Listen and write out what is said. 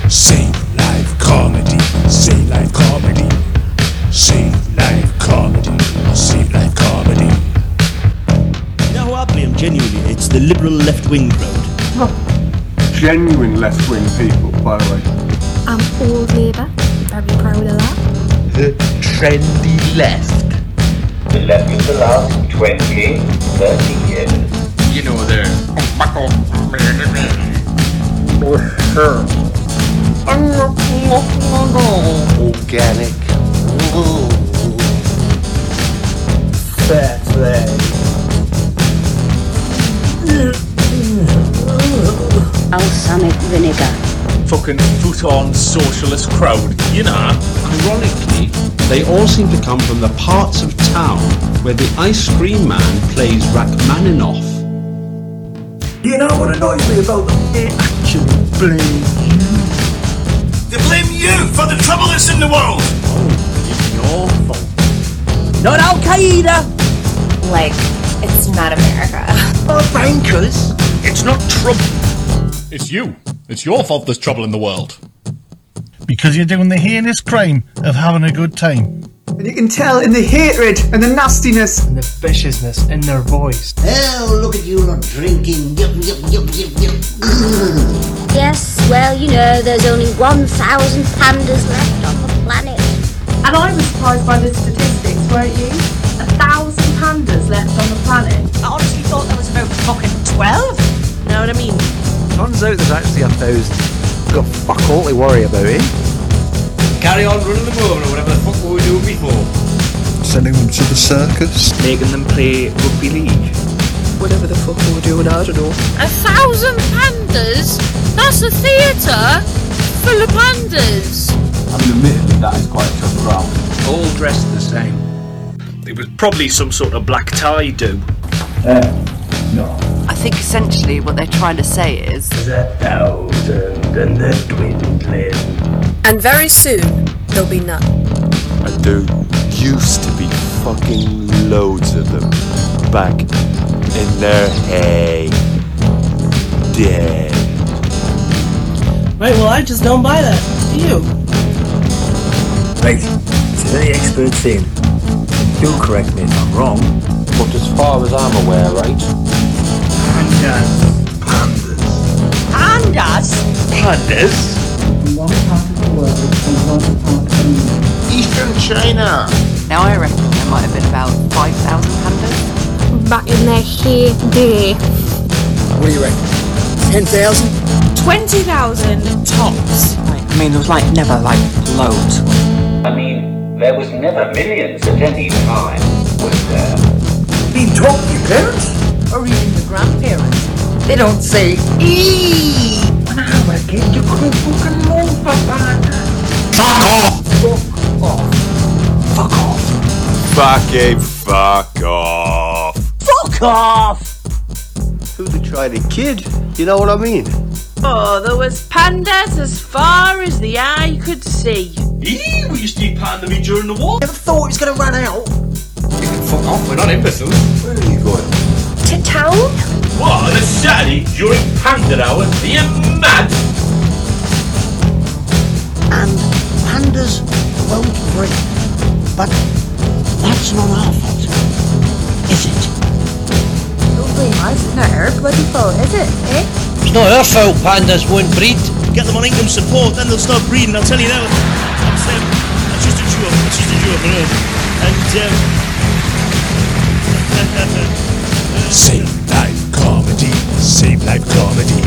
Save Life Comedy. Save Life Comedy. Save Life Comedy. Save Life Comedy. You know who I blame genuinely? It's the liberal left-wing crowd. Genuine left-wing people, by the way. I'm all Labour, very proud of that. The trendy left. The left of the last 20, 30 years. You know, they're organic. Fair play. Balsamic vinegar. Fucking foot-on socialist crowd, you know. Ironically, they all seem to come from the parts of town where the ice cream man plays Rachmaninoff. You know what annoys me about them? They actually blame you. They blame you for the trouble that's in the world. Oh, it's your fault. Not Al Qaeda. Like, it's not America. Or bankers. It's not Trump. It's you. It's your fault there's trouble in the world. Because you're doing the heinous crime of having a good time. And you can tell in the hatred and the nastiness and the viciousness in their voice. Oh, look at you lot drinking. Yup, yup, yup, yup, yup. Yes, well, you know, there's only 1,000 pandas left on the planet. And I was surprised by the statistics, weren't you? 1,000 pandas left on the planet. I honestly thought there was about fucking 12. Know what I mean? Turns out there's actually 1,000. Got fuck all to worry about, eh? Carry on running them over or whatever the fuck we were doing before. Sending them to the circus. Making them play rugby league. Whatever the fuck we were doing, I don't know. 1,000 pandas? That's a theatre full of pandas. I mean, admittedly, that is quite a tough crowd. All dressed the same. It was probably some sort of black tie do. No. I think essentially what they're trying to say is The 1,000 and the dwindling. and very soon there'll be none. And there used to be fucking loads of them back in their day. Right, well, I just don't buy that. Do you? Right, it's a very expert thing. Do correct me if I'm wrong. But as far as I'm aware, right? Pandas. Pandas? Pandas? From one part of the world and one part of the moon. Eastern China. Now I reckon there might have been about 5,000 pandas. Back in their heyday. What do you reckon? 10,000? 20,000 tops. I mean, there was never loads. I mean, there was never millions at any time, was there? Been talking to your parents? Or even the grandparents. They don't say, eee! When I was a kid, you couldn't fucking move, Papa. Fuck off! Fuck off. Fucking fuck off. Fuck off! Who they try to kid? You know what I mean? Oh, there was pandas as far as the eye could see. Eee, we used to eat panda meat during the war. Never thought it was going to run out. You can fuck off, we're not imbeciles. Where are you going? To town? What, on a Saturday during panda hour? Are you mad? And pandas won't breed. But that's not our fault, is it? Lovely, it's not our bloody fault, is it, eh? It's not our fault pandas won't breed. Get them on income support, then they'll start breeding. I'll tell you now. That's just a joke. That's just a joke, I know. And Save Life Comedy. Save Life Comedy.